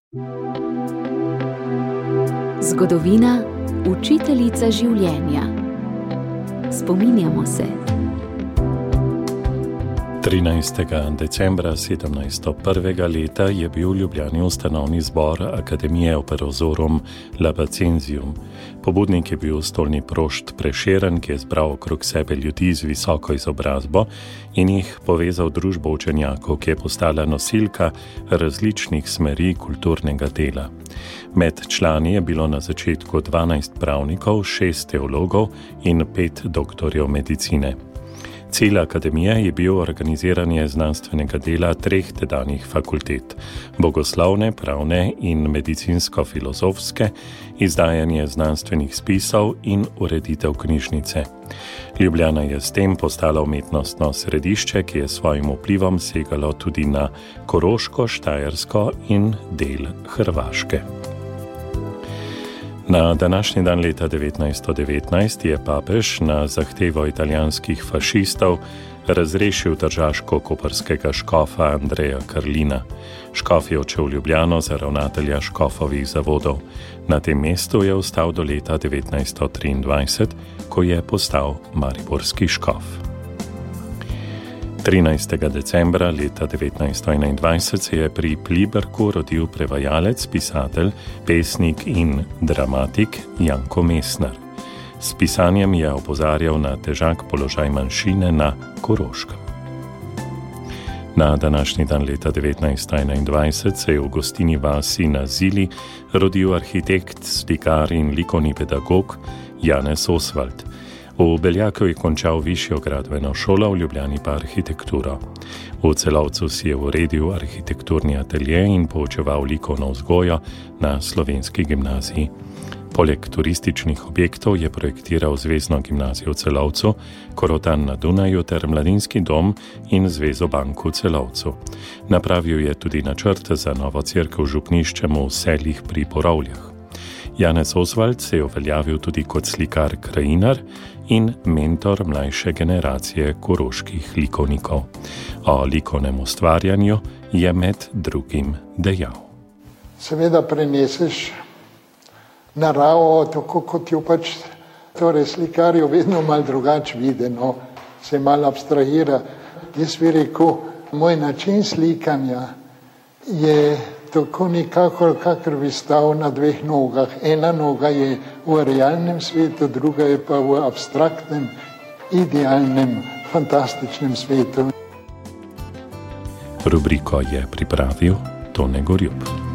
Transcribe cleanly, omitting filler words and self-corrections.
Zgodovina, učiteljica življenja. Spominjamo se. 13. decembra 1701. leta je bil v Ljubljani ustanovni zbor Akademije Operosorum Labacensium. Pobudnik je bil stolni prošt Prešeren, ki je zbral okrog sebe ljudi z visoko izobrazbo in jih povezal družbo učenjakov, ki je postala nosilka različnih smeri kulturnega dela. Med člani je bilo na začetku 12 pravnikov, 6 teologov in 5 doktorjev medicine. Cilj akademije je bil organiziranje znanstvenega dela 3 tedanjih fakultet: bogoslovne, pravne in medicinsko-filozofske, izdajanje znanstvenih spisov in ureditev knjižnice. Ljubljana je s tem postala umetnostno središče, ki je s svojim vplivom segalo tudi na Koroško, Štajersko in del Hrvaške. Na današnji dan leta 1919 je papež na zahtevo italijanskih fašistov razrešil tržaško-koprskega škofa Andreja Karlina. Škof je odšel v Ljubljano za ravnatelja škofovih zavodov. Na tem mestu je ostal do leta 1923, ko je postal mariborski škof. 13. decembra leta 1921 se je pri Pliberku rodil prevajalec, pisatelj, pesnik in dramatik Janko Mesner. S pisanjem je opozarjal na težak položaj manjšine na Koroškem. Na današnji dan leta 1921 se je v gostini vasi na Zili rodil arhitekt, slikar in likovni pedagog Janez Osvald. V Beljaku je končal višjo gradbeno šolo, v Ljubljani pa arhitekturo. V Celovcu si je uredil arhitekturni atelje in poučeval likovno vzgojo na Slovenski gimnaziji. Poleg turističnih objektov je projektiral Zvezno gimnazijo v Celovcu, Korotan na Dunaju ter Mladinski dom in Zvezo bank v Celovcu. Napravil je tudi načrt za novo cerkev z župniščem v Seljih pri Porovljah. Janez Osvald se je uveljavil tudi kot slikar krajinar in mentor mlajše generacije koroških likovnikov. O likovnem ustvarjanju je med drugim dejal. Seveda preneseš naravo, tako kot jo pač torej slikarjo vedno malo drugače videno, se malo abstrahira. Jaz bi rekel, moj način slikanja je tako nikakor, kakor bi stal na 2 nogah. Ena noga je v realnem svetu, druga je pa v abstraktnem, idealnem, fantastičnem svetu. Rubriko je pripravil Tone Gorjup.